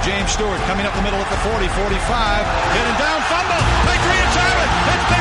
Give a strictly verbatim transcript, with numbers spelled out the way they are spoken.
James Stewart coming up the middle at the forty, forty-five. Getting down, fumble. Patriots have it. It's